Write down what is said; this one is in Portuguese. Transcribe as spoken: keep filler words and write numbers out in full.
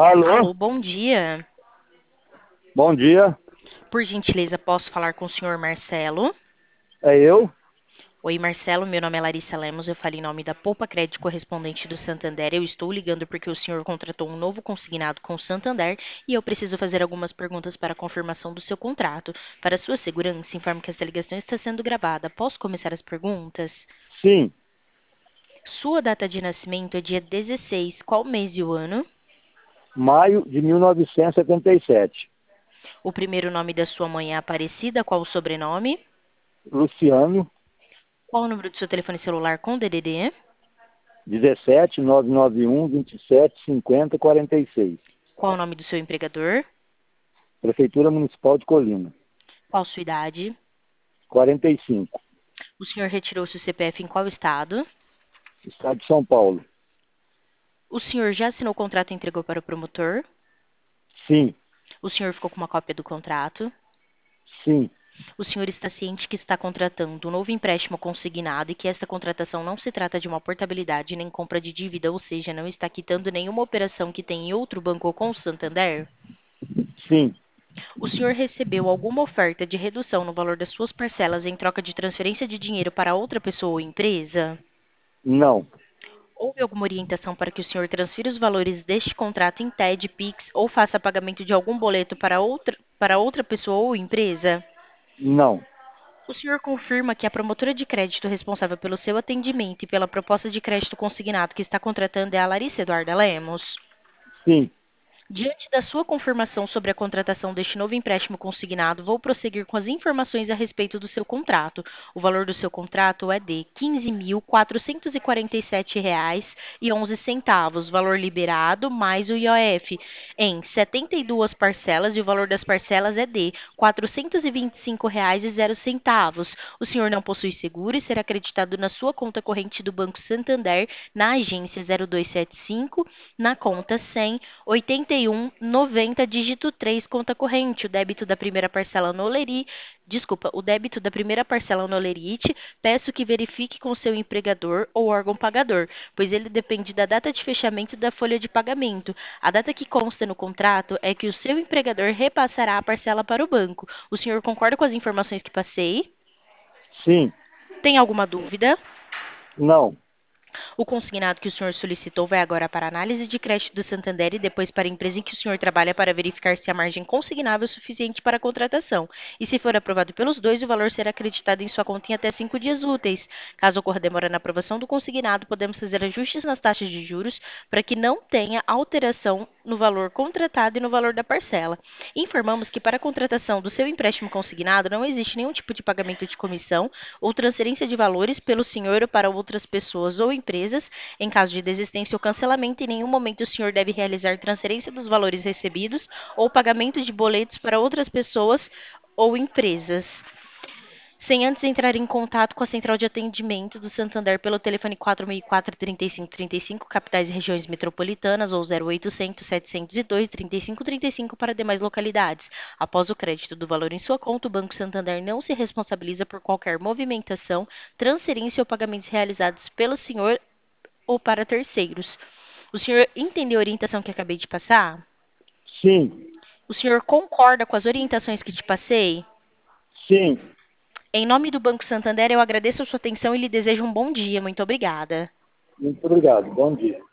Alô, Alô, bom dia. bom dia. Por gentileza, posso falar com o senhor Marcelo? É eu? Oi, Marcelo, meu nome é Larissa Lemos, eu falo em nome da Poupa Crédito Correspondente do Santander. Eu estou ligando porque o senhor contratou um novo consignado com o Santander e eu preciso fazer algumas perguntas para a confirmação do seu contrato. Para sua segurança, informo que essa ligação está sendo gravada. Posso começar as perguntas? Sim, Sua data de nascimento é dia dezesseis, qual mês e o ano? maio de mil novecentos e setenta e sete. O primeiro nome da sua mãe é Aparecida, qual o sobrenome? Luciano, Qual o número do seu telefone celular com D D D? dezessete, nove nove um, vinte e sete, cinquenta, quarenta e seis. Qual o nome do seu empregador? Prefeitura Municipal de Colina, Qual sua idade? quarenta e cinco. O senhor retirou seu C P F em qual estado? Estado de São Paulo. O senhor já assinou o contrato e entregou para o promotor? Sim, O senhor ficou com uma cópia do contrato? sim, O senhor está ciente que está contratando um novo empréstimo consignado e que esta contratação não se trata de uma portabilidade nem compra de dívida, ou seja, não está quitando nenhuma operação que tem em outro banco ou com o Santander? sim, O senhor recebeu alguma oferta de redução no valor das suas parcelas em troca de transferência de dinheiro para outra pessoa ou empresa? não, Houve alguma orientação para que o senhor transfira os valores deste contrato em T E D, Pix ou faça pagamento de algum boleto para outra, para outra pessoa ou empresa? não, O senhor confirma que a promotora de crédito responsável pelo seu atendimento e pela proposta de crédito consignado que está contratando é a Larissa Eduarda Lemos? sim, Diante da sua confirmação sobre a contratação deste novo empréstimo consignado, vou prosseguir com as informações a respeito do seu contrato. O valor do seu contrato é de quinze mil quatrocentos e quarenta e sete reais e onze centavos, valor liberado mais o I O F, em setenta e duas parcelas e o valor das parcelas é de quatrocentos e vinte e cinco reais e zero centavos. O senhor não possui seguro e será acreditado na sua conta corrente do Banco Santander, na agência zero dois sete cinco, na conta cem oitenta e um noventa dígito três conta corrente. O débito da primeira parcela no Leri, desculpa, o débito da primeira parcela no Lerite, peço que verifique com seu empregador ou órgão pagador, pois ele depende da data de fechamento da folha de pagamento. A data que consta no contrato é que o seu empregador repassará a parcela para o banco. O senhor concorda com as informações que passei? sim, Tem alguma dúvida? não, O consignado que o senhor solicitou vai agora para a análise de crédito do Santander e depois para a empresa em que o senhor trabalha para verificar se a margem consignável é suficiente para a contratação. E se for aprovado pelos dois, o valor será acreditado em sua conta em até cinco dias úteis. Caso ocorra demora na aprovação do consignado, podemos fazer ajustes nas taxas de juros para que não tenha alteração no valor contratado e no valor da parcela. Informamos que para a contratação do seu empréstimo consignado não existe nenhum tipo de pagamento de comissão ou transferência de valores pelo senhor ou para outras pessoas ou empresas. Em caso de desistência ou cancelamento, em nenhum momento o senhor deve realizar transferência dos valores recebidos ou pagamento de boletos para outras pessoas ou empresas, sem antes entrar em contato com a central de atendimento do Santander pelo telefone quatro seis quatro, três cinco três cinco, capitais e regiões metropolitanas, ou zero oitocentos, setecentos e dois, trinta e cinco trinta e cinco para demais localidades. Após o crédito do valor em sua conta, o Banco Santander não se responsabiliza por qualquer movimentação, transferência ou pagamentos realizados pelo senhor ou para terceiros. O senhor entendeu a orientação que acabei de passar? sim, O senhor concorda com as orientações que te passei? sim. Em nome do Banco Santander, eu agradeço a sua atenção e lhe desejo um bom dia. Muito obrigada. Muito obrigado. Bom dia.